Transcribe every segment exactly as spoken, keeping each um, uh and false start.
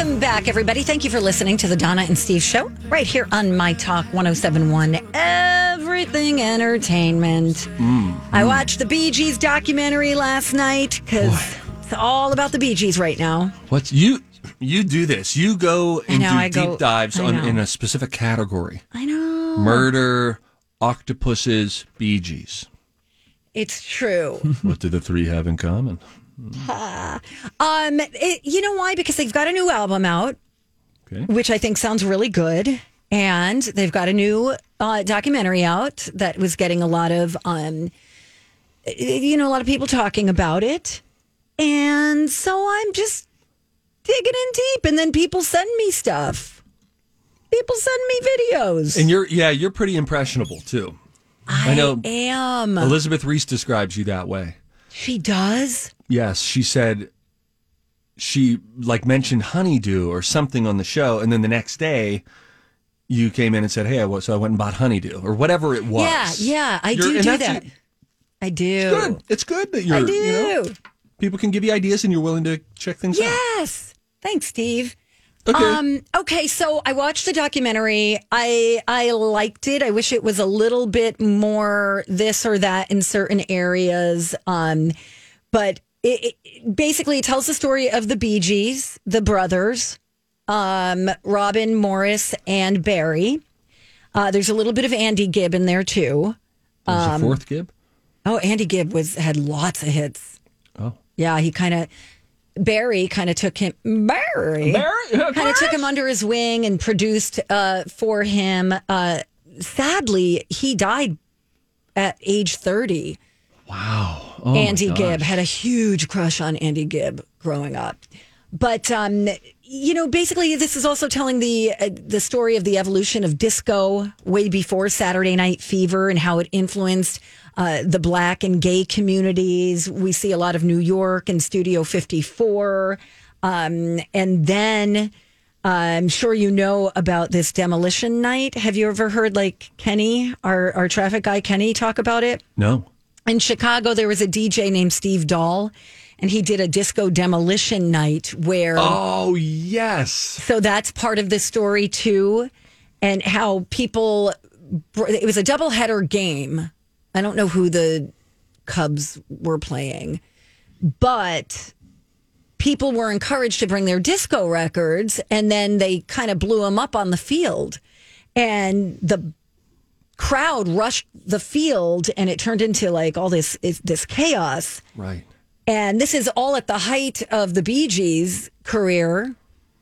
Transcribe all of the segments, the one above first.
Welcome back, everybody. Thank you for listening to the Donna and Steve Show right here on My Talk one oh seven point one, Everything Entertainment. Mm, I mm. watched the Bee Gees documentary last night because it's all about the Bee Gees right now. What's you? You do this. You go and know, do I deep go, dives on in a specific category. I know. Murder, octopuses, Bee Gees. It's true. What do the three have in common? Uh, um, it, you know why? Because they've got a new album out, okay. which I think sounds really good. And they've got a new uh, documentary out that was getting a lot of, um, you know, a lot of people talking about it. And so I'm just digging in deep. And then people send me stuff. People send me videos. And you're, yeah, you're pretty impressionable, too. I, I know. am. Elizabeth Reese describes you that way. She does? Yes, she said she like mentioned honeydew or something on the show, and then the next day you came in and said, "Hey, I was, so I went and bought honeydew or whatever it was." Yeah, yeah, I You're, do do that. You, I do. It's good. It's good that you're. I do. You know, people can give you ideas, and you're willing to check things yes. out. Yes, thanks, Steve. Okay. Um, okay, so I watched the documentary. I I liked it. I wish it was a little bit more this or that in certain areas. Um, but it, it basically it tells the story of the Bee Gees, the brothers, um, Robin, Morris, and Barry. Uh, there's a little bit of Andy Gibb in there too. There's Um, a fourth Gibb. Oh, Andy Gibb was had lots of hits. Oh, yeah, he kind of. Barry kind of took him. Barry, Barry? kind of took him under his wing and produced uh, for him. Uh, sadly, he died at age thirty. Wow, oh Andy my Gibb gosh. had a huge crush on Andy Gibb growing up, but um, you know, basically, this is also telling the uh, the story of the evolution of disco way before Saturday Night Fever and how it influenced. Uh, the black and gay communities. We see a lot of New York and Studio fifty-four. Um, and then uh, I'm sure you know about this demolition night. Have you ever heard like Kenny, our, our traffic guy, Kenny, talk about it? No. In Chicago, there was a D J named Steve Dahl, and he did a disco demolition night where... Oh, yes. So that's part of the story, too. And how people... It was a doubleheader game. I don't know who the Cubs were playing, but people were encouraged to bring their disco records, and then they kind of blew them up on the field. And the crowd rushed the field, and it turned into like all this this chaos. Right. And this is all at the height of the Bee Gees' career,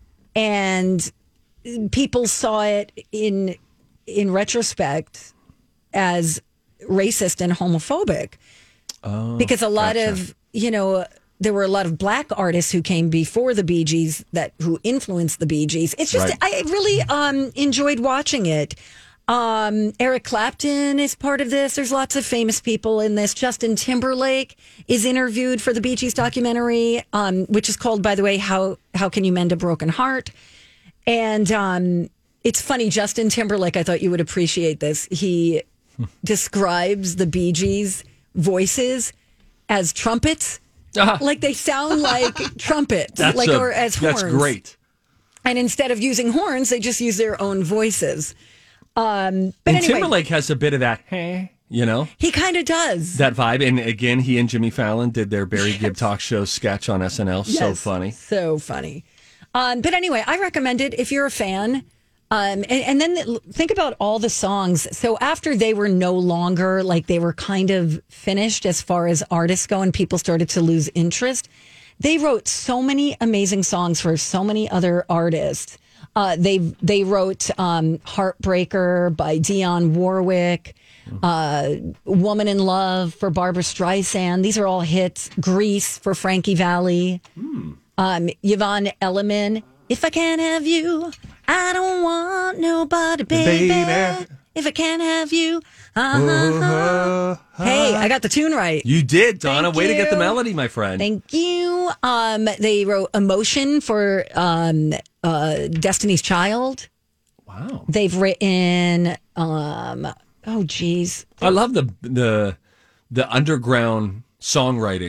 and people saw it in in retrospect as racist and homophobic oh, because a lot gotcha. of, you know, there were a lot of black artists who came before the Bee Gees that who influenced the Bee Gees. It's just, right. I really um, enjoyed watching it. Um, Eric Clapton is part of this. There's lots of famous people in this. Justin Timberlake is interviewed for the Bee Gees documentary, um, which is called, by the way, How, How Can You Mend a Broken Heart? And um, it's funny, Justin Timberlake, I thought you would appreciate this. He describes the Bee Gees' voices as trumpets. Uh, like they sound like trumpets, that's like a, or as horns. That's great. And instead of using horns, they just use their own voices. Um, but and anyway, Timberlake has a bit of that, hey, you know? He kind of does. That vibe. And again, he and Jimmy Fallon did their Barry yes. Gibb talk show sketch on S N L. Yes. So funny. So funny. Um, but anyway, I recommend it if you're a fan. Um, and, and then think about all the songs. So after they were no longer, like they were kind of finished as far as artists go and people started to lose interest, they wrote so many amazing songs for so many other artists. Uh, they they wrote um, Heartbreaker by Dionne Warwick, uh, Woman in Love for Barbra Streisand. These are all hits. Grease for Frankie Valli. Mm. Um, Yvonne Elliman, If I Can't Have You, I Don't Want Nobody, baby. baby. If I can't have you. Uh-huh. Uh, uh, hey, I got the tune right. You did, Donna. Thank Way you. to get the melody, my friend. Thank you. Um, they wrote Emotion for um, uh, Destiny's Child. Wow. They've written, um, oh, geez. I love the the the underground songwriting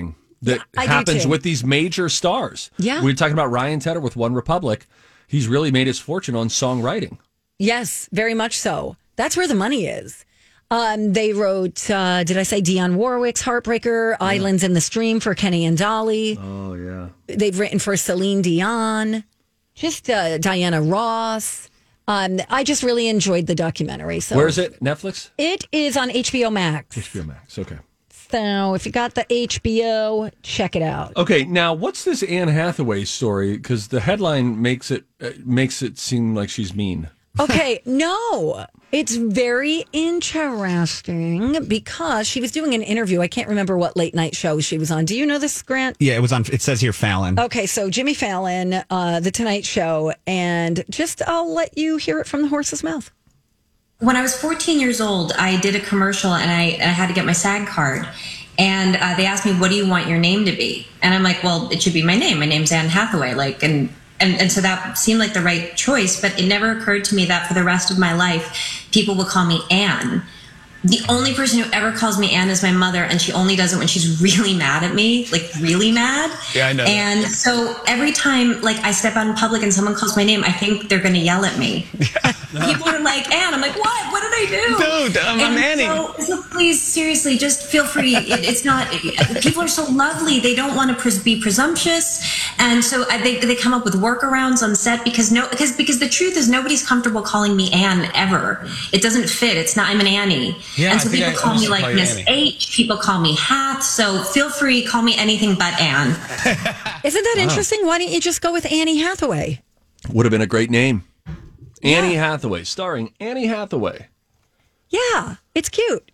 that Yeah, I do happens too. with these major stars. Yeah. We were talking about Ryan Tedder with One Republic. He's really made his fortune on songwriting. Yes, very much so. That's where the money is. Um, they wrote, uh, did I say Dionne Warwick's Heartbreaker, yeah. Islands in the Stream for Kenny and Dolly. Oh, yeah. They've written for Celine Dion, just uh, Diana Ross. Um, I just really enjoyed the documentary. So where is it? Netflix? It is on H B O Max. H B O Max, okay. So if you got the H B O, check it out. Okay, now what's this Anne Hathaway story? Because the headline makes it uh, makes it seem like she's mean. Okay, no, it's very interesting because she was doing an interview. I can't remember what late night show she was on. Do you know this, Grant? Yeah, it was on. It says here Fallon. Okay, so Jimmy Fallon, uh, The Tonight Show, and just I'll let you hear it from the horse's mouth. When I was fourteen years old, I did a commercial and I, I had to get my SAG card. And uh, they asked me, what do you want your name to be? And I'm like, well, it should be my name. My name's Anne Hathaway. Like, and, and, and so that seemed like the right choice. But it never occurred to me that for the rest of my life, people would call me Anne. The only person who ever calls me Anne is my mother, and she only does it when she's really mad at me, like really mad. Yeah, I know. And so every time, like, I step out in public and someone calls my name, I think they're going to yell at me. People are like, Anne. I'm like, what? What did I do? Dude, I'm, I'm Annie. So, so please, seriously, just feel free. It, it's not. It, people are so lovely. They don't want to pres- be presumptuous, and so uh, they they come up with workarounds on set because no, because because the truth is nobody's comfortable calling me Anne ever. It doesn't fit. It's not. I'm an Annie. Yeah, and so I think people I call me used to like call you Miss Annie. H. People call me Hath. So feel free, call me anything but Anne. Isn't that interesting? Why don't you just go with Annie Hathaway? Would have been a great name. Annie Hathaway, starring Annie Hathaway. Yeah, it's cute.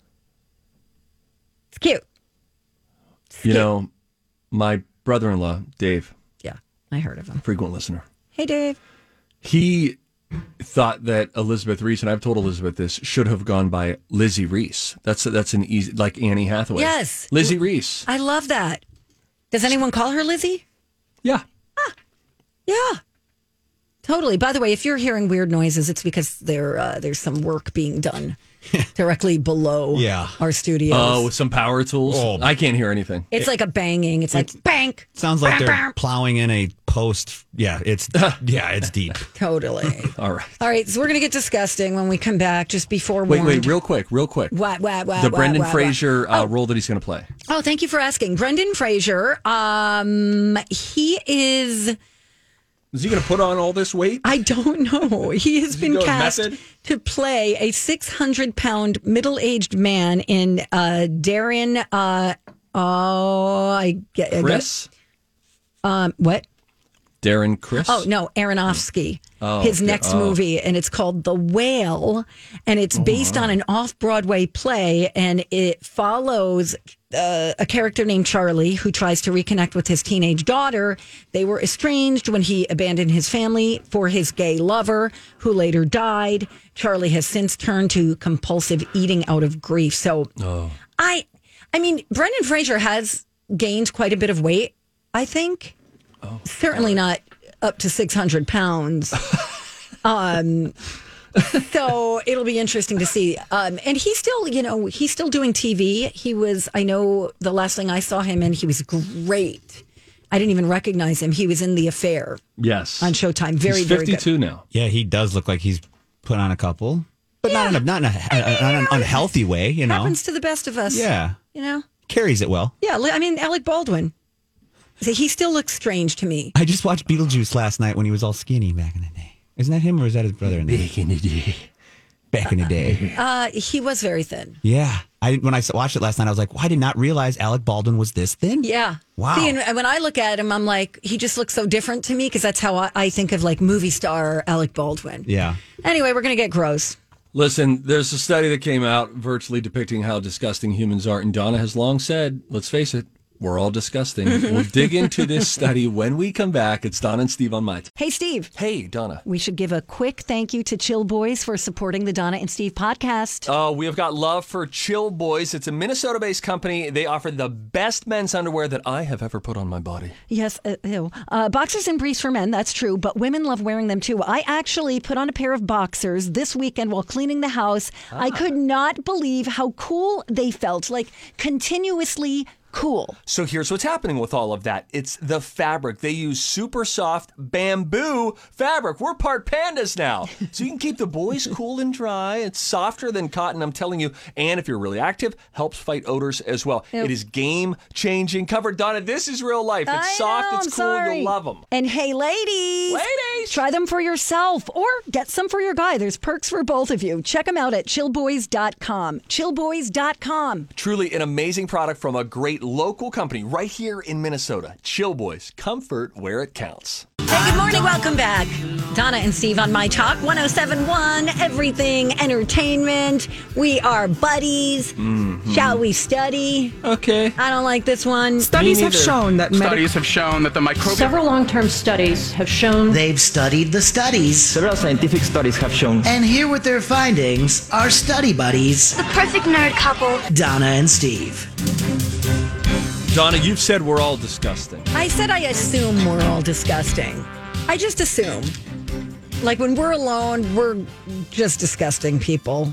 It's cute. It's You cute. know, my brother-in-law, Dave, Yeah, I heard of him. frequent listener, Hey, Dave. he thought that Elizabeth Reese, and I've told Elizabeth this, should have gone by Lizzie Reese. That's that's an easy, like Annie Hathaway. Yes. Lizzie Reese. I love that. Does anyone call her Lizzie? Yeah. Yeah. Totally. By the way, if you're hearing weird noises, it's because there uh, there's some work being done directly below Yeah. our studios. Oh, with some power tools. Oh. I can't hear anything. It's like a banging. It's like bank. Sounds like Bam, they're bam. plowing in a post. Yeah, it's yeah, it's deep. Totally. All right. All right, so we're gonna get disgusting when we come back. Just be Wait, forewarned. wait, real quick, real quick. What, what, what, the what, Brendan what, what? Fraser uh, role that he's going to play. Oh, thank you for asking, Brendan Fraser. Um, he is. Is he going to put on all this weight? I don't know. He has he been go cast method? to play a six hundred pound middle aged man in uh, Darren. Uh, oh, I get I Chris? get- Um, what? Darren Chris? Oh no, Aronofsky. Oh, his okay. next Oh. movie, and it's called The Whale, and it's based on an off-Broadway play, and it follows uh, a character named Charlie who tries to reconnect with his teenage daughter. They were estranged when he abandoned his family for his gay lover, who later died. Charlie has since turned to compulsive eating out of grief. So, I, I mean, Brendan Fraser has gained quite a bit of weight, I think. Certainly not up to six hundred pounds. um, so it'll be interesting to see. Um, and he's still, you know, he's still doing T V. He was, I know the last thing I saw him in, he was great. I didn't even recognize him. He was in The Affair Yes. on Showtime. Very, he's very good. fifty-two now. Yeah, he does look like he's put on a couple, but not in a not in a, not in an unhealthy way. You know, Happens to the best of us. yeah, You know? carries it well. Yeah. li- I mean, Alec Baldwin. So he still looks strange to me. I just watched Beetlejuice last night when he was all skinny back in the day. Isn't that him or is that his brother in there? Back in the day. Back in the day. Uh, he was very thin. Yeah. I when I watched it last night, I was like, well, I did not realize Alec Baldwin was this thin. Yeah. Wow. See, and when I look at him, I'm like, he just looks so different to me because that's how I, I think of like movie star Alec Baldwin. Yeah. Anyway, we're going to get gross. Listen, there's a study that came out virtually depicting how disgusting humans are. And Donna has long said, let's face it, we're all disgusting. We'll dig into this study when we come back. It's Donna and Steve on my. T- Hey, Steve. hey, Donna. We should give a quick thank you to Chill Boys for supporting the Donna and Steve podcast. Oh, we have got love for Chill Boys. It's a Minnesota-based company. They offer the best men's underwear that I have ever put on my body. Yes, uh, ew. Uh, boxers and briefs for men, that's true, but women love wearing them too. I actually put on a pair of boxers this weekend while cleaning the house. I could not believe how cool they felt, like continuously Cool. So here's what's happening with all of that. It's the fabric. They use super soft bamboo fabric. We're part pandas now. So you can keep the boys cool and dry. It's softer than cotton, I'm telling you. And if you're really active, helps fight odors as well. Yep. It is game-changing cover. Donna, this is real life. It's I soft, know, it's I'm cool, sorry. you'll love them. And hey, ladies. Ladies. Try them for yourself or get some for your guy. There's perks for both of you. Check them out at chill boys dot com. chill boys dot com. Truly an amazing product from a great local company right here in Minnesota. Chill Boys, comfort where it counts. Hey, good morning. Welcome back. Donna and Steve on My Talk one oh seven point one, Everything Entertainment. We are buddies. Mm-hmm. Shall we study? Okay. I don't like this one. Studies have shown that medic- Studies have shown that the microbial... Several long-term studies have shown... They've studied the studies. Several scientific studies have shown... And here with their findings are study buddies... The perfect nerd couple. Donna and Steve. Donna, you've said we're all disgusting. I said I assume we're all disgusting. I just assume. Like when we're alone, we're just disgusting people.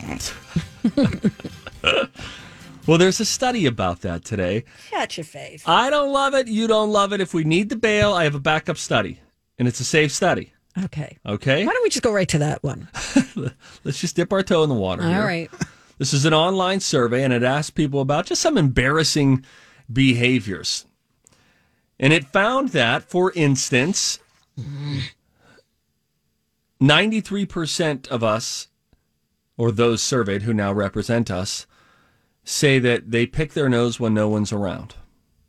Well, there's a study about that today. Shut your face. I don't love it. You don't love it. If we need to bail, I have a backup study, and it's a safe study. Okay. Okay? Why don't we just go right to that one? Let's just dip our toe in the water All here. right. This is an online survey, and it asked people about just some embarrassing behaviors. And it found that, for instance, ninety-three percent of us, or those surveyed who now represent us, say that they pick their nose when no one's around.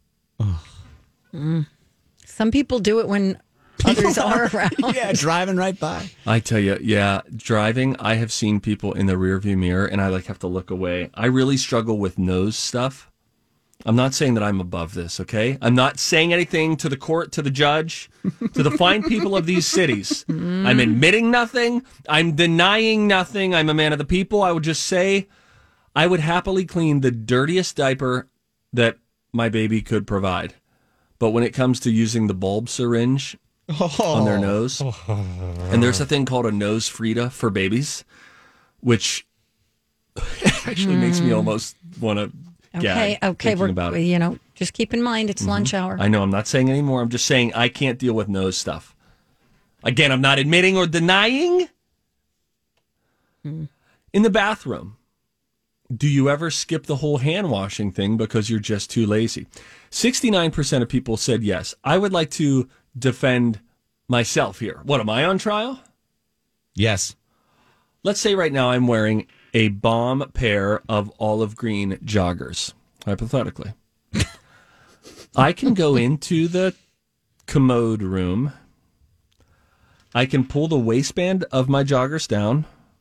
Mm. Some people do it when others are around. Yeah, driving right by. I tell you, yeah, driving, I have seen people in the rearview mirror, and I like have to look away. I really struggle with nose stuff. I'm not saying that I'm above this, okay? I'm not saying anything to the court, to the judge, to the fine people of these cities. Mm. I'm admitting nothing. I'm denying nothing. I'm a man of the people. I would just say I would happily clean the dirtiest diaper that my baby could provide. But when it comes to using the bulb syringe oh. on their nose, oh. and there's a thing called a nose Frida for babies, which actually mm. makes me almost want to Okay, okay, we're, about it. You know, just keep in mind it's mm-hmm. lunch hour. I know, I'm not saying anymore. I'm just saying I can't deal with nose stuff. Again, I'm not admitting or denying. Mm. In the bathroom, do you ever skip the whole hand washing thing because you're just too lazy? sixty-nine percent of people said yes. I would like to defend myself here. What, am I on trial? Yes. Let's say right now I'm wearing a bomb pair of olive green joggers, hypothetically. I can go into the commode room. I can pull the waistband of my joggers down.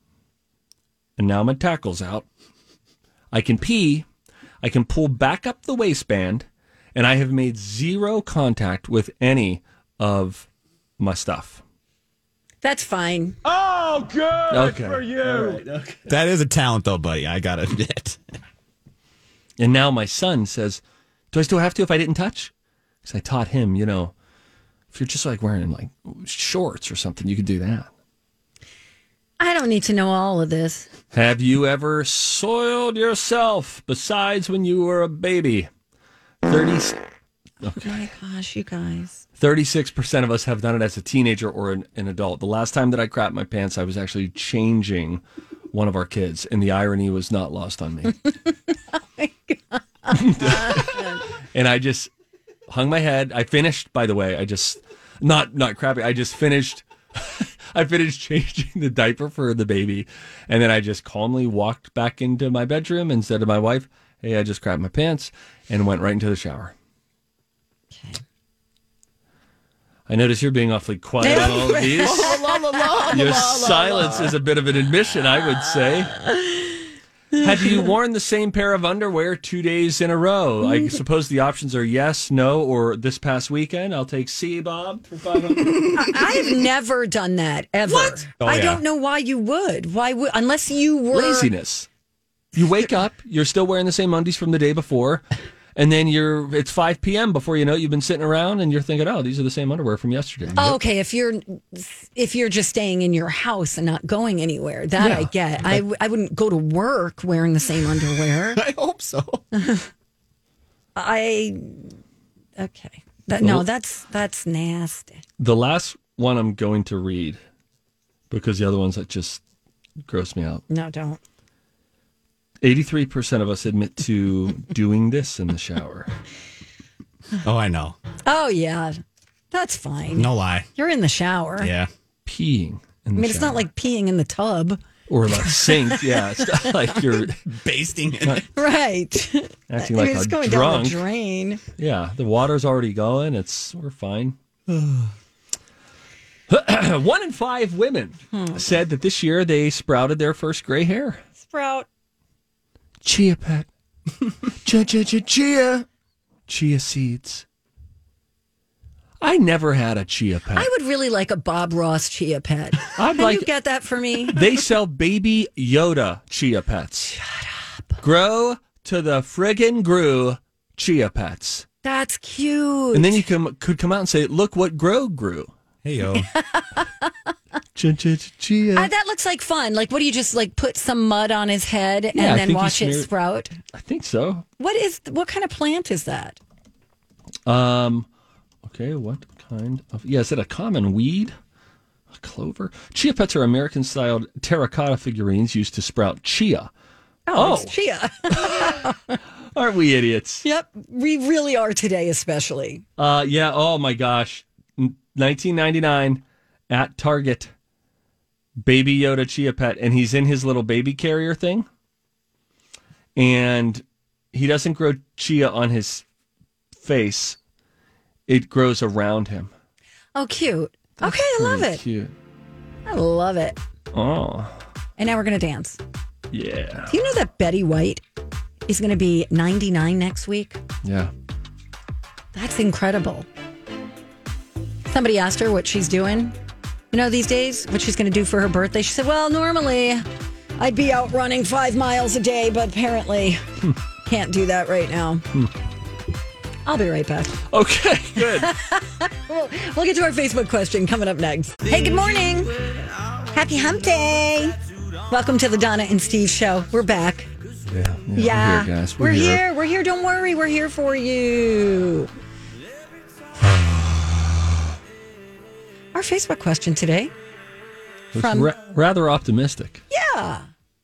And now my tackle's out. I can pee. I can pull back up the waistband. And I have made zero contact with any of my stuff. That's fine. Oh, good okay. for you. Right, okay. That is a talent, though, buddy. I got to admit. And now my son says, do I still have to if I didn't touch? Because I taught him, you know, if you're just like wearing like shorts or something, you could do that. I don't need to know all of this. Have you ever soiled yourself besides when you were a baby? thirty Okay. Oh my gosh, you guys. thirty-six percent of us have done it as a teenager or an, an adult. The last time that I crapped my pants, I was actually changing one of our kids, and the irony was not lost on me. Oh my God. And I just hung my head. I finished, by the way, I just, not not crapping, I just finished, I finished changing the diaper for the baby, and then I just calmly walked back into my bedroom and said to my wife, hey, I just crapped my pants, and went right into the shower. Okay. I notice you're being awfully quiet on all of these. Your silence is a bit of an admission, I would say. Have you worn the same pair of underwear two days in a row? I suppose the options are yes, no, or this past weekend. I'll take C, Bob, for five hundred. I have never done that, ever. What? Oh, I yeah. don't know why you would. Why would, unless you were... Laziness. You wake up, you're still wearing the same undies from the day before, and then you're it's five p.m. before you know it, you've been sitting around and you're thinking, oh, these are the same underwear from yesterday. Oh, okay, if you're if you're just staying in your house and not going anywhere, that Yeah. I get. I, w- I wouldn't go to work wearing the same underwear. I hope so. I okay. That, no, that's that's nasty. The last one I'm going to read, because the other ones that just gross me out. No, don't. eighty-three percent of us admit to doing this in the shower. Oh, I know. Oh yeah, that's fine. No lie. You're in the shower. Yeah. Peeing in the I mean, shower. it's not like peeing in the tub, Or like sink. Yeah, it's not like you're Basting in it. right? acting I like mean, it's a going down drunk. the drain. Yeah, the water's already going. It's we're fine. One in five women Hmm. said that this year they sprouted their first gray hair. Sprout. Chia pet. Chia, chia, chia, chia. Chia seeds. I never had a chia pet. I would really like a Bob Ross chia pet. I'd Can like- you get that for me? They sell baby Yoda chia pets. Shut up. Grow to the friggin' grew chia pets. That's cute. And then you can, could come out and say, look what grow grew. Hey, yo. Chia, chia, chia, chia. Uh, that looks like fun. Like, what do you just like put some mud on his head and Yeah, I then think you watch it smear- sprout? I think so. What is what kind of plant is that? Um, okay, what kind of... Yeah, is it a common weed? A clover? Chia pets are American-styled terracotta figurines used to sprout chia. Oh, Oh. it's chia. Aren't we idiots? Yep, we really are today, especially. Uh, yeah, oh my gosh. N- nineteen ninety-nine at Target, Baby Yoda Chia Pet, and he's in his little baby carrier thing. And he doesn't grow chia on his face. It grows around him. Oh, cute. Okay, I love Pretty it. Cute. I love it. Oh, And now we're going to dance. yeah. Do you know that Betty White is going to be ninety-nine next week? Yeah. That's incredible. Somebody asked her what she's doing, you know, these days, what she's going to do for her birthday. She said, well, normally I'd be out running five miles a day, but apparently can't do that right now. I'll be right back. Okay, good. We'll, we'll get to our Facebook question coming up next. Hey, good morning. Happy hump day. Welcome to the Donna and Steve show. We're back. Yeah. Yeah. We're here, guys. We're, here. We're here. Don't worry. We're here for you. Our Facebook question today. It's From- ra- rather optimistic. Yeah.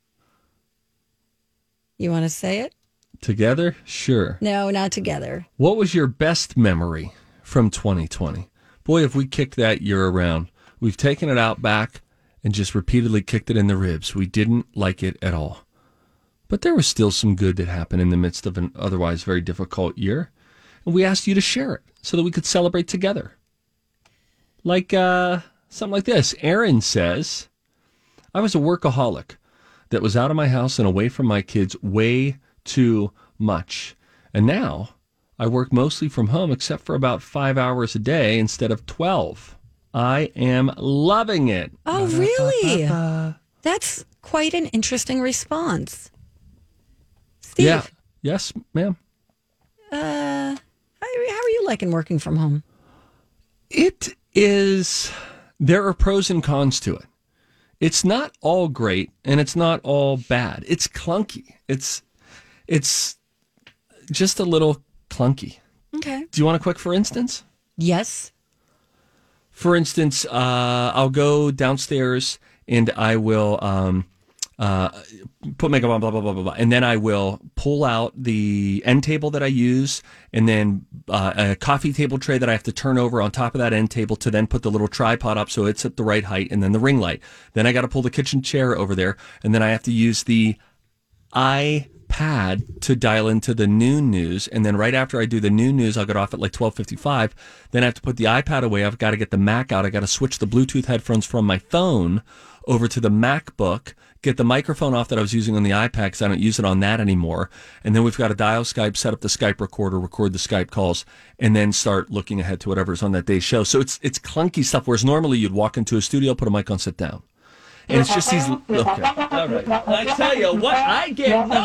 You want to say it? Together? Sure. No, not together. What was your best memory from twenty twenty? Boy, if we kicked that year around. We've taken it out back and just repeatedly kicked it in the ribs. We didn't like it at all. But there was still some good that happened in the midst of an otherwise very difficult year. And we asked you to share it so that we could celebrate together. Like uh, something like this. Aaron says, I was a workaholic that was out of my house and away from my kids way too much. And now I work mostly from home except for about five hours a day instead of twelve. I am loving it. Oh, really? That's quite an interesting response. Steve, Yeah. Yes, ma'am. uh, how, how are you liking working from home? It is, there are pros and cons to it. It's not all great and it's not all bad. It's clunky. It's, it's just a little clunky. Okay. Do you want a quick for instance? Yes. For instance, uh, I'll go downstairs and I will um, uh, put makeup on, blah, blah, blah, blah, blah. And then I will pull out the end table that I use and then uh, a coffee table tray that I have to turn over on top of that end table to then put the little tripod up so it's at the right height and then the ring light. Then I got to pull the kitchen chair over there and then I have to use the iPad to dial into the noon news, and then right after I do the noon news, I'll get off at like twelve fifty-five. Then I have to put the iPad away. I've got to get the Mac out. I got to switch the Bluetooth headphones from my phone over to the MacBook, get the microphone off that I was using on the iPad because I don't use it on that anymore. And then we've got to dial Skype, set up the Skype recorder, record the Skype calls, and then start looking ahead to whatever's on that day's show. So it's it's clunky stuff, whereas normally you'd walk into a studio, put a mic on, sit down. And it's just these. Okay. All right. I tell you what, I get no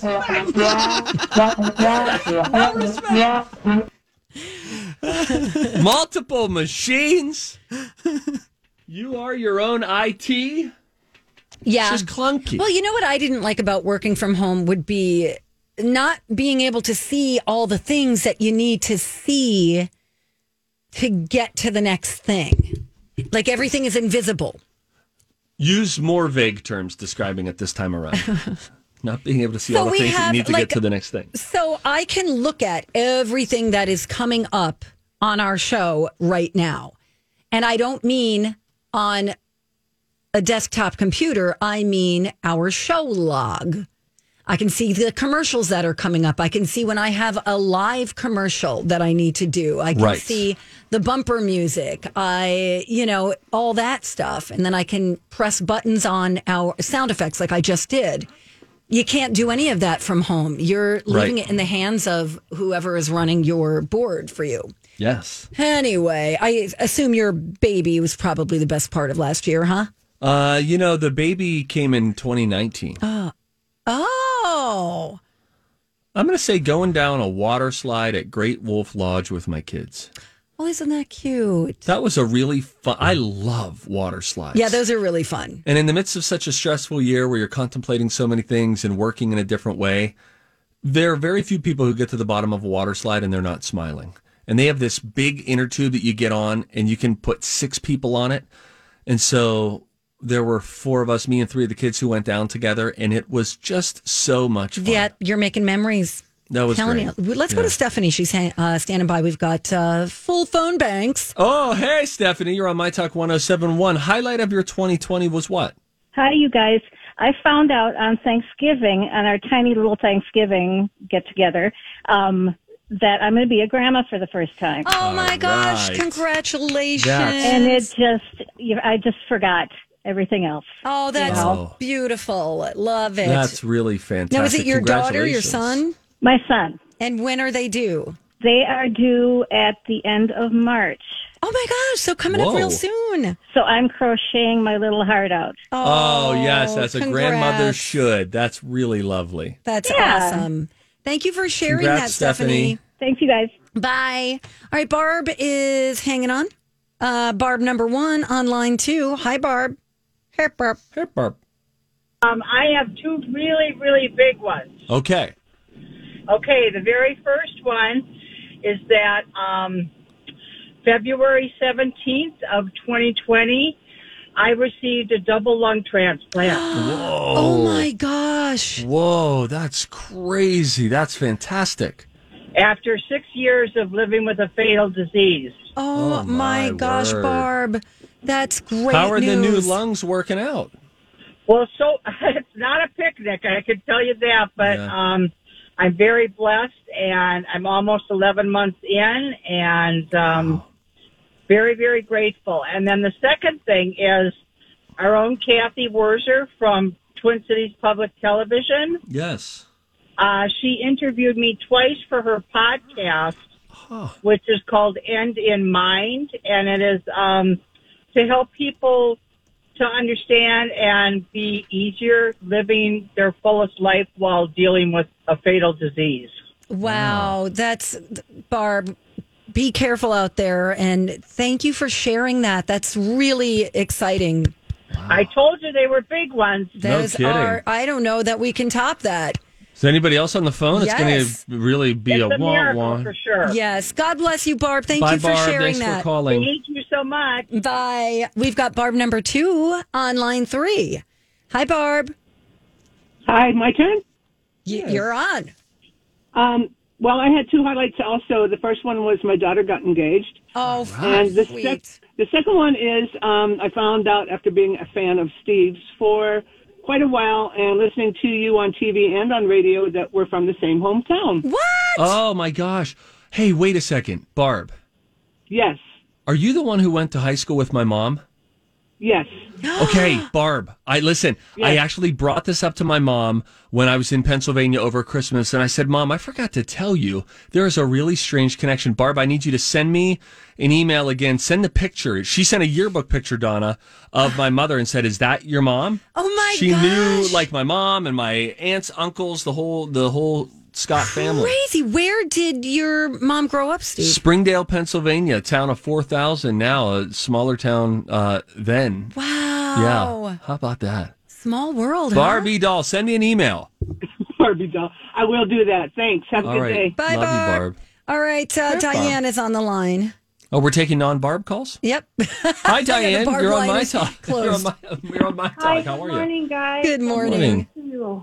respect. No respect. Multiple machines. You are your own I T. Yeah. It's just clunky. Well, you know what I didn't like about working from home would be not being able to see all the things that you need to see to get to the next thing. Like everything is invisible. Use more vague terms describing it this time around. Not being able to see So all the we things that have, you need to like- get to the next thing. So I can look at everything that is coming up on our show right now. And I don't mean on a desktop computer. I mean our show log. I can see the commercials that are coming up. I can see when I have a live commercial that I need to do. I can Right. see the bumper music. I, you know, all that stuff. And then I can press buttons on our sound effects like I just did. You can't do any of that from home. You're leaving Right. it in the hands of whoever is running your board for you. Yes. Anyway, I assume your baby was probably the best part of last year, huh? Uh, you know, the baby came in twenty nineteen. Oh. I'm going to say going down a water slide at Great Wolf Lodge with my kids. Well, isn't that cute? That was a really fun. I love water slides. Yeah, those are really fun. And in the midst of such a stressful year where you're contemplating so many things and working in a different way, there are very few people who get to the bottom of a water slide and they're not smiling. And they have this big inner tube that you get on and you can put six people on it. And so there were four of us, me and three of the kids who went down together, and it was just so much fun. Yeah, you're making memories. That was Telling great. you. Let's go Yeah. to Stephanie. She's uh, standing by. We've got uh, full phone banks. Oh, hey, Stephanie, you're on My Talk one oh seven point one. Highlight of your twenty twenty was what? Hi, you guys. I found out on Thanksgiving, on our tiny little Thanksgiving get-together, um, that I'm going to be a grandma for the first time. Oh, my gosh. right. Congratulations. That's- And it just, you- I just forgot everything else. Oh, that's Wow. beautiful. Love it. That's really fantastic. Now, is it your daughter, your Congratulations. son? My son. And when are they due? They are due at the end of March. Oh, my gosh. So coming up Whoa. real soon. So I'm crocheting my little heart out. Oh, yes, as a congrats. grandmother should. That's really lovely. That's Yeah. awesome. Thank you for sharing Congrats, that, Stephanie. Stephanie. Thanks, you guys. Bye. All right, Barb is hanging on. Uh, Barb number one on line two. Hi, Barb. Hey, Barb. Hey, Barb. Um, I have two really, really big ones. Okay. Okay, the very first one is that um, February seventeenth of twenty twenty, I received a double lung transplant. Whoa. Oh, my gosh. Whoa, that's crazy. That's fantastic. After six years of living with a fatal disease. Oh, Oh, my, my gosh, word. Barb. That's great How are the new news. lungs working out? Well, so it's not a picnic, I can tell you that, but Yeah. um, I'm very blessed, and I'm almost eleven months in, and um, very, very grateful. And then the second thing is our own Kathy Werzer from Twin Cities Public Television. Yes. Uh, she interviewed me twice for her podcast, which is called End in Mind, and it is um, to help people to understand and be easier living their fullest life while dealing with a fatal disease. Wow. That's, Barb, be careful out there. And thank you for sharing that. That's really exciting. I told you they were big ones. Those kidding. are, I don't know that we can top that. Is there anybody else on the phone? It's Yes. going to really be It's a, a wah miracle wah. for sure. Yes. God bless you, Barb. Thank Bye, you for Barb. sharing Thanks that. for calling. Thank you so much. Bye. We've got Barb number two on line three. Hi, Barb. Hi, my turn. Y- You're on. Um, well, I had two highlights also. The first one was my daughter got engaged. Oh, and the, sweet. sec- the second one is um, I found out after being a fan of Steve's for quite a while and listening to you on T V and on radio that we're from the same hometown. What? Oh, my gosh. Hey, wait a second. Barb, Yes, are you the one who went to high school with my mom? yes. Okay, Barb, I listen, I Yes. actually brought this up to my mom when I was in Pennsylvania over Christmas, and I said, Mom, I forgot to tell you, there is a really strange connection. Barb, I need you to send me an email again. Send the picture. She sent a yearbook picture, Donna, of my mother and said, is that your mom? Oh, my She gosh. knew, like, my mom and my aunts, uncles, the whole, the whole Scott family. Crazy. Where did your mom grow up, Steve? Springdale, Pennsylvania, a town of four thousand now, a smaller town uh, then. Wow. Yeah. How about that? Small world, huh? Barbie doll, send me an email. All Barbie doll. I will do that. Thanks. Have a All good right. day. Bye, Love you, Barb. Barb. All right, uh, Barb. Diane is on the line. Oh, we're taking non-Barb calls? Yep. Hi, Diane. Barb You're on line my is talk. You're on closed. my, you're on my talk. Hi, How good are you? morning, guys. Good morning. Morning.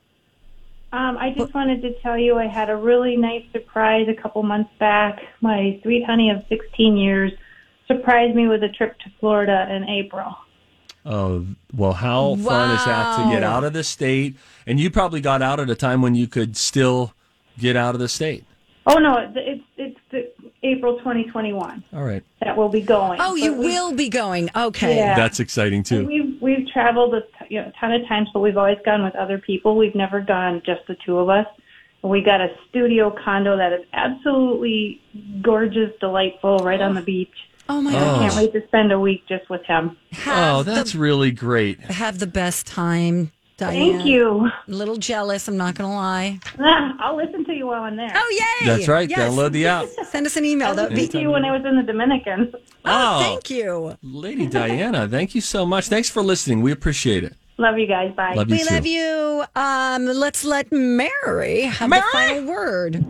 Um, I just wanted to tell you I had a really nice surprise a couple months back. My sweet honey of sixteen years surprised me with a trip to Florida in April. Oh, well, how fun is that to get Wow. out of the state? And you probably got out at a time when you could still get out of the state. Oh, no, it's, it's, it's the April twenty twenty-one All right. that we'll be going. Oh, you But we- will be going. Okay. Yeah. That's exciting, And too. We've, we've traveled a t- you know, a ton of times, but we've always gone with other people. We've never gone just the two of us. And we got a studio condo that is absolutely gorgeous, delightful, right on the beach. Oh, my I gosh. can't wait to spend a week just with him. Oh, that's really great. Have the best time, Diane. Thank you. A little jealous, I'm not going to lie. Ah, I'll listen to you while I'm there. Oh, yay. That's right. Yes. Download the app. Send us an email. I That would be. listened to you when I was in the Dominican. Oh, thank you. Lady Diana, thank you so much. Thanks for listening. We appreciate it. Love you guys. Bye. Love you We too. love you. Um, let's let Mary have Mary? the final word.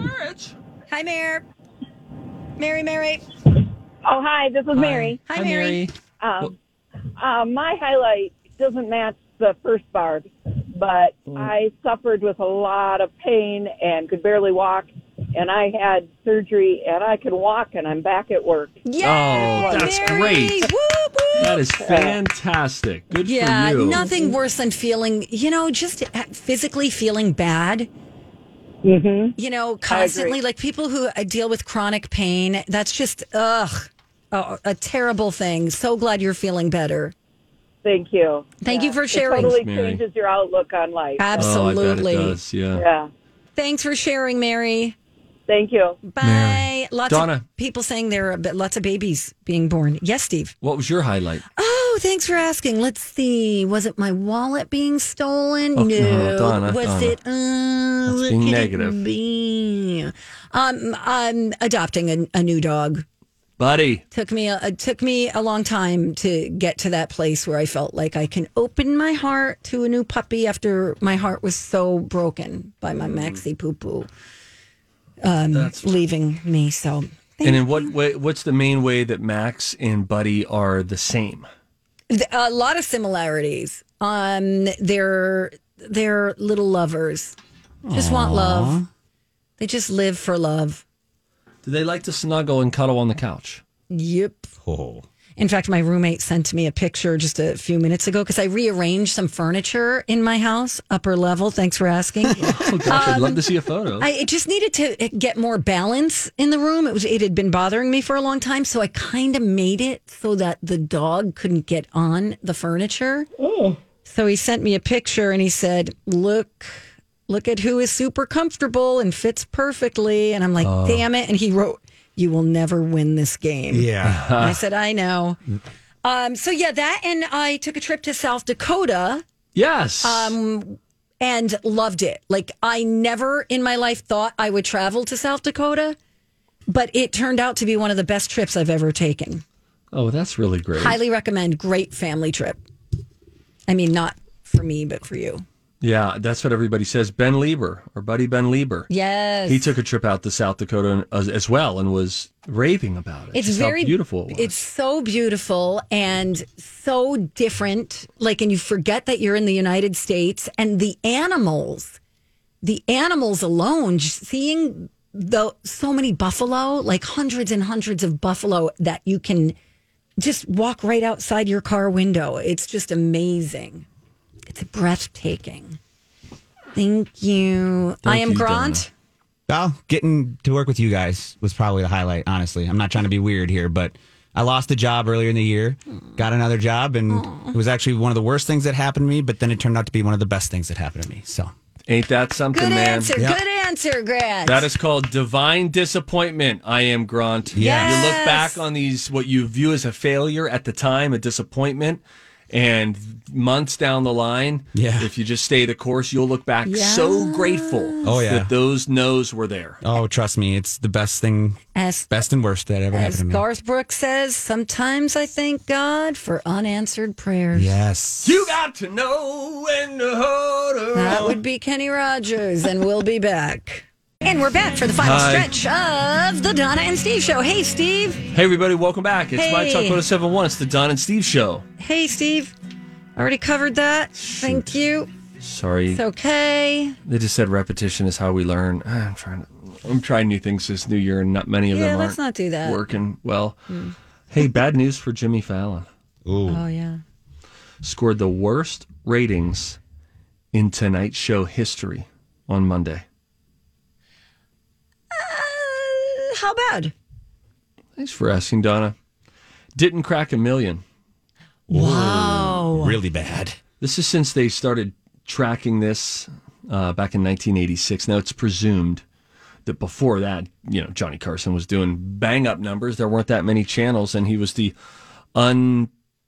Hi, Mary. Mary, Mary. Oh, hi, this is Mary. Hi, Hi, Mary. Um, uh, my highlight doesn't match the first Barb, but I suffered with a lot of pain and could barely walk, and I had surgery, and I can walk, and I'm back at work. Yay, Oh, that's Mary. great. Woo, woo. That is fantastic. Good Yeah, for you. nothing worse than feeling, you know, just physically feeling bad. Mm-hmm. You know, constantly, like people who uh, deal with chronic pain, that's just, ugh, a, a terrible thing. So glad you're feeling better. Thank you. Thank you for It sharing. totally Mary. changes your outlook on life. Absolutely. Oh, I bet it does. Yeah. Yeah. Thanks for sharing, Mary. Thank you. Bye. Mary. Lots Donna. of people saying there are a bit- lots of babies being born. Yes, Steve. What was your highlight? Oh, thanks for asking. Let's see. Was it my wallet being stolen? Oh, no. no, Donna, Was Donna. it? Uh, That's what being could it negative. be? Um, I'm adopting a, a new dog. Buddy. Took me a, it took me a long time to get to that place where I felt like I can open my heart to a new puppy after my heart was so broken by my maxi poo poo um, That's- leaving me. So And in what way, what's the main way that Max and Buddy are the same? th- a lot of similarities. Um, they're they're little lovers. Just want love. They just live for love. Do they like to snuggle and cuddle on the couch? Yep. Oh. In fact, my roommate sent me a picture just a few minutes ago because I rearranged some furniture in my house, upper level. Thanks for asking. Oh gosh, I'd love to see a photo. I it just needed to get more balance in the room. It was it had been bothering me for a long time, so I kind of made it so that the dog couldn't get on the furniture. Oh. So he sent me a picture and he said, "Look, look at who is super comfortable and fits perfectly." And I'm like, Oh. "Damn it!" And he wrote, "You will never win this game." Yeah. And I said, "I know." Um, so yeah, that and I took a trip to South Dakota. Yes. Um, and loved it. Like I never in my life thought I would travel to South Dakota, but it turned out to be one of the best trips I've ever taken. Oh, that's really great. Highly recommend. Great family trip. I mean, not for me, but for you. Yeah, that's what everybody says. Ben Lieber, or Buddy Ben Lieber. Yes. He took a trip out to South Dakota as, as well and was raving about it. It's Just very how beautiful it was. It's so beautiful and so different. Like, and you forget that you're in the United States and the animals, the animals alone, just seeing the so many buffalo, like hundreds and hundreds of buffalo that you can just walk right outside your car window. It's just amazing. It's breathtaking. Thank you. Thank I am you, Grant. Well, getting to work with you guys was probably the highlight, honestly. I'm not trying to be weird here, but I lost a job earlier in the year, got another job, and it was actually one of the worst things that happened to me, but then it turned out to be one of the best things that happened to me. So, ain't that something, Good man? answer. Yep. Good answer, Grant. That is called divine disappointment. I am Grant. Yes. You look back on these, what you view as a failure at the time, a disappointment, And months down the line, yeah. if you just stay the course, you'll look back Yes. so grateful Oh, yeah. that those no's were there. Oh, trust me, it's the best thing, As, best and worst that ever happened as to me. Garth Brooks says, sometimes I thank God for unanswered prayers. Yes. You got to know when to hold her. That would be Kenny Rogers, and we'll be back. And we're back for the final Hi. stretch of the Donna and Steve Show. Hey, Steve. Hey, everybody, welcome back. It's My Hey. Talk one oh seven point one. It's the Don and Steve Show. Hey, Steve. Already covered that. Thank you. Sorry. It's okay. They just said repetition is how we learn. I'm trying to, I'm trying new things this new year, and not many of Yeah, them let's aren't not do that. working well. Mm. Hey, bad news for Jimmy Fallon. Ooh. Oh, yeah. Scored the worst ratings in Tonight Show history on Monday. Uh, how bad? Thanks for asking, Donna. Didn't crack a million. Wow. Really bad. This is since they started tracking this uh, back in nineteen eighty-six. Now, it's presumed that before that, you know, Johnny Carson was doing bang-up numbers. There weren't that many channels, and he was the un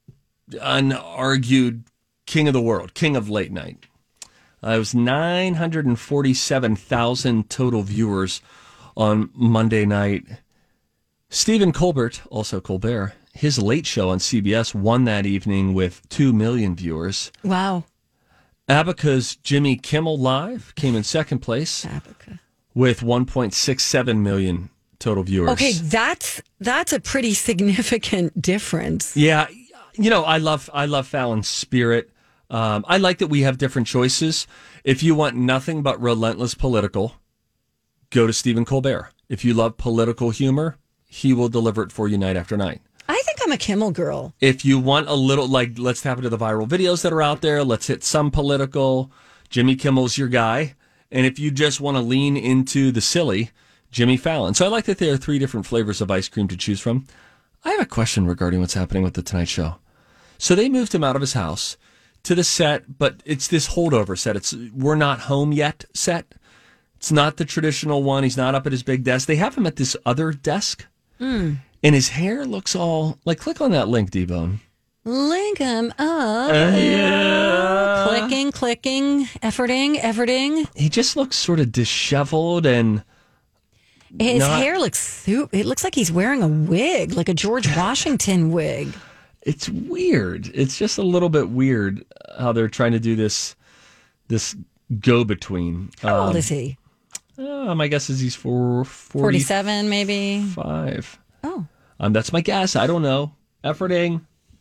unargued king of the world, king of late night. Uh, it was nine hundred forty-seven thousand total viewers on Monday night. Stephen Colbert, also Colbert, his late show on C B S won that evening with two million viewers. Wow. Abaca's Jimmy Kimmel Live came in second place Abaca. with one point six seven million total viewers. Okay, that's that's a pretty significant difference. Yeah, you know, I love I love Fallon's spirit. Um, I like that we have different choices. If you want nothing but relentless political, go to Stephen Colbert. If you love political humor, he will deliver it for you night after night. I think I'm a Kimmel girl. If you want a little, like, let's tap into the viral videos that are out there. Let's hit some political. Jimmy Kimmel's your guy. And if you just want to lean into the silly, Jimmy Fallon. So I like that there are three different flavors of ice cream to choose from. I have a question regarding what's happening with The Tonight Show. So they moved him out of his house to the set, but it's this holdover set. It's We're Not Home Yet set. It's not the traditional one. He's not up at his big desk. They have him at this other desk. Mm. And his hair looks all, like, click on that link, D-Bone. Link him up. Uh, yeah. Clicking, clicking, efforting, efforting. He just looks sort of disheveled and His not- hair looks soup. It looks like he's wearing a wig, like a George Washington wig. It's weird. It's just a little bit weird how they're trying to do this this go-between. How um, old is he? Uh, my guess is he's for forty-seven, maybe. Five. Oh. Um, that's my guess. I don't know. Efforting.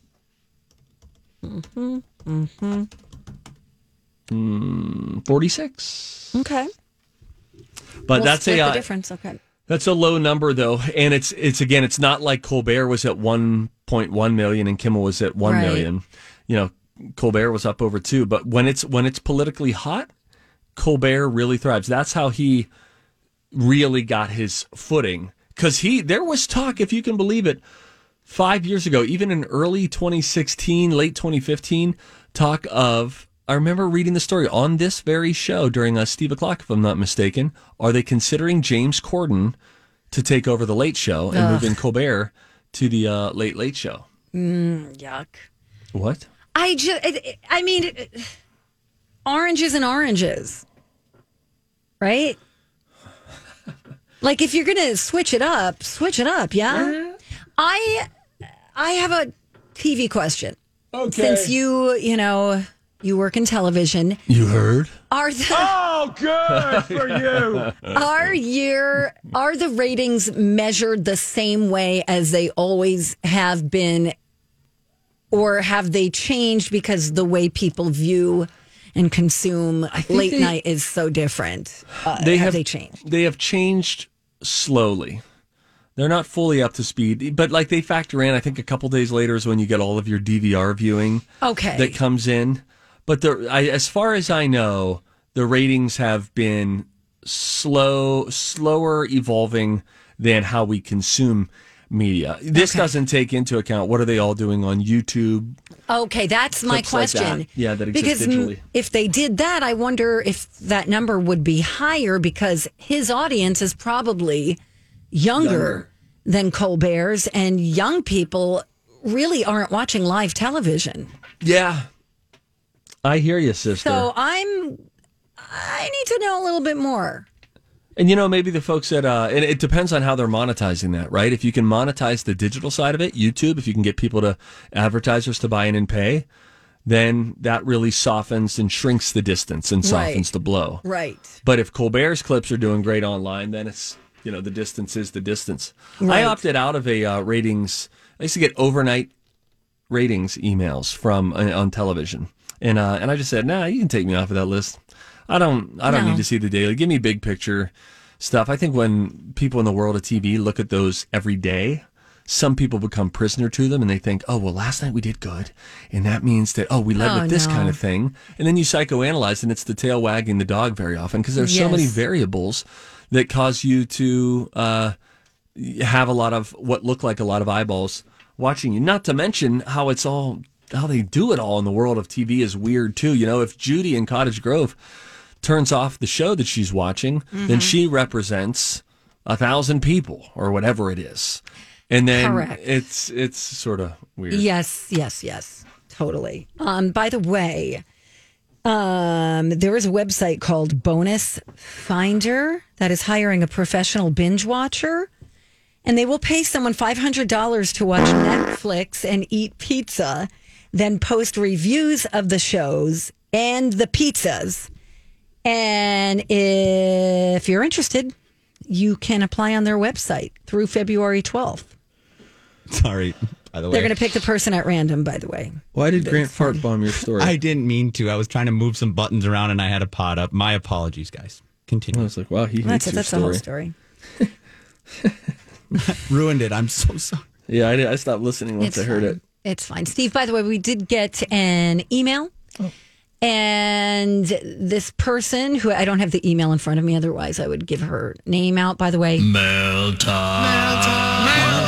Mm-hmm. Mm-hmm. Mm, forty-six. Okay. But We'll that's split a the uh, difference. Okay. That's a low number, though, and it's it's again, it's not like Colbert was at one point one million and Kimmel was at one Right. million. You know, Colbert was up over two, but when it's when it's politically hot, Colbert really thrives. That's how he really got his footing, because he there was talk, if you can believe it, five years ago, even in early twenty sixteen, late twenty fifteen, talk of. I remember reading the story on this very show during a Steve O'Clock, if I'm not mistaken. Are they considering James Corden to take over the Late Show and Ugh. moving Colbert to the uh, Late Late Show? Mm, yuck. What? I just, I mean, it- oranges and oranges, right? Like if you're going to switch it up, switch it up, yeah? I, I have a T V question. Okay. Since you, you know, you work in television. You heard? Are the Oh, good for you. are your are the ratings measured the same way as they always have been, or have they changed because the way people view and consume late they- night is so different? Uh, They have, have they changed? They have changed slowly. They're not fully up to speed, but like they factor in. I think a couple days later is when you get all of your D V R viewing. Okay. That comes in. But the, I, as far as I know, the ratings have been slow, slower evolving than how we consume media. This Okay. doesn't take into account what are they all doing on YouTube. Okay, that's my Clips like question. that. Yeah, that exist because mm, digitally. if they did that, I wonder if that number would be higher because his audience is probably younger, Younger. than Colbert's, and young people really aren't watching live television. Yeah. I hear you, sister. So I'm, I need to know a little bit more. And, you know, maybe the folks that, uh, and it depends on how they're monetizing that, right? If you can monetize the digital side of it, YouTube, if you can get people to, advertisers to buy in and pay, then that really softens and shrinks the distance and softens Right. the blow. Right. But if Colbert's clips are doing great online, then it's, you know, the distance is the distance. Right. I opted out of a uh, ratings, I used to get overnight ratings emails from uh, on television. And uh, and I just said, nah, you can take me off of that list. I don't I don't No. need to see the daily. Give me big picture stuff. I think when people in the world of T V look at those every day, some people become prisoner to them and they think, oh, well, last night we did good. And that means that, oh, we led Oh, with this no. kind of thing. And then you psychoanalyze and it's the tail wagging the dog very often because there's so Yes. many variables that cause you to uh, have a lot of what look like a lot of eyeballs watching you. Not to mention how it's all, how they do it all in the world of T V is weird too. You know, if Judy in Cottage Grove turns off the show that she's watching, then she represents a thousand people or whatever it is. And then Correct. it's it's sort of weird. Yes, yes, yes, totally. Um, by the way, um, there is a website called Bonus Finder that is hiring a professional binge watcher, and they will pay someone five hundred dollars to watch Netflix and eat pizza, then post reviews of the shows and the pizzas. And if you're interested, you can apply on their website through February twelfth. Sorry, by the way. They're going to pick the person at random, by the way. Why did Grant fart bomb your story? I didn't mean to. I was trying to move some buttons around and I had a pot up. My apologies, guys. Continue. I was like, wow, he hates That's it. your That's the whole story. story. Ruined it. I'm so sorry. Yeah, I, did. I stopped listening once It's I heard fine. it. It's fine. Steve, by the way, we did get an email. Oh. And this person, who I don't have the email in front of me, otherwise I would give her name out, by the way. Mel time. Mel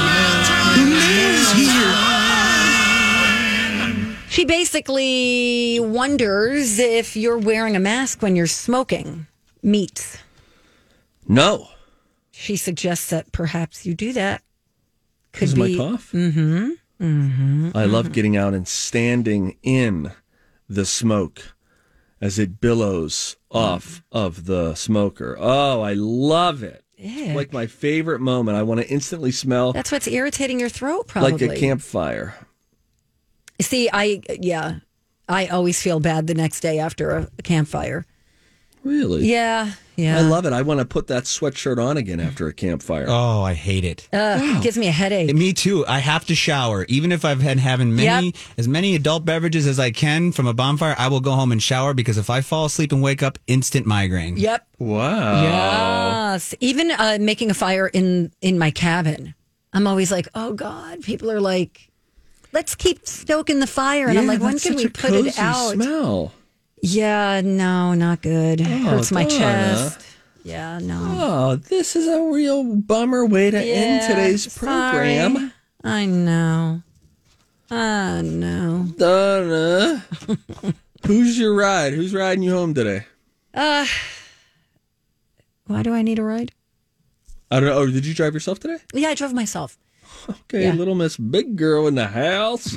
She basically wonders if you're wearing a mask when you're smoking meat. No. She suggests that perhaps you do that. Because of my cough? Mm-hmm. Mm-hmm. I love getting out and standing in the smoke as it billows off of the smoker. Oh, I love it. Ew. Like my favorite moment. I want to instantly smell That's what's irritating your throat, probably. like a campfire. See, I, yeah, I always feel bad the next day after a, a campfire. Really? Yeah, yeah. I love it. I want to put that sweatshirt on again after a campfire. Oh, I hate it. Uh, It gives me a headache. Me too. I have to shower. Even if I've been having many, Yep. as many adult beverages as I can from a bonfire, I will go home and shower because if I fall asleep and wake up, instant migraine. Yep. Wow. Yes. Even uh, making a fire in, in my cabin. I'm always like, oh, God. People are like, let's keep stoking the fire. And I'm Yeah, like, when that's can such we a put it cozy out? smell. Yeah, no, not good. Hurts my Donna. chest. Yeah, no. Oh, this is a real bummer way to end Yeah, today's sorry. program. I know. I know. Donna, who's your ride? Who's riding you home today? Uh, why do I need a ride? I don't know. Oh, did you drive yourself today? Yeah, I drove myself. Okay, Yeah. little Miss Big Girl in the house.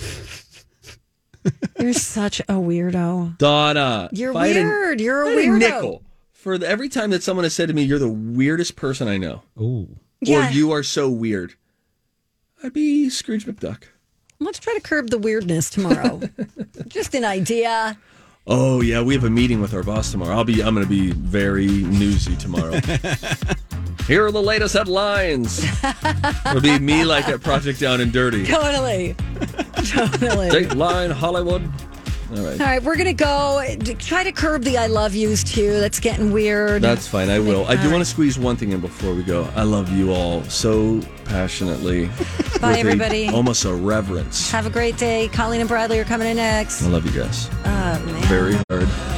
You're such a weirdo. Donna. You're if I had a- weird. You're a if I had weirdo. nickel for the, every time that someone has said to me, "You're the weirdest person I know," Ooh. Yeah. or "You are so weird," I'd be Scrooge McDuck. Let's try to curb the weirdness tomorrow. Just an idea. Oh yeah, we have a meeting with our boss tomorrow. I'll be. I'm going to be very newsy tomorrow. Here are the latest headlines. It'll be me like at Project Down and Dirty. Totally. Totally. Dateline Hollywood. All right. All right, we're going to go try to curb the I love yous too. That's getting weird. That's fine. I will. I do All want to squeeze one thing in before we go. I love you all so passionately. Bye, With a- everybody. almost a reverence. Have a great day. Colleen and Bradley are coming in next. I love you guys. Oh, man. Very hard.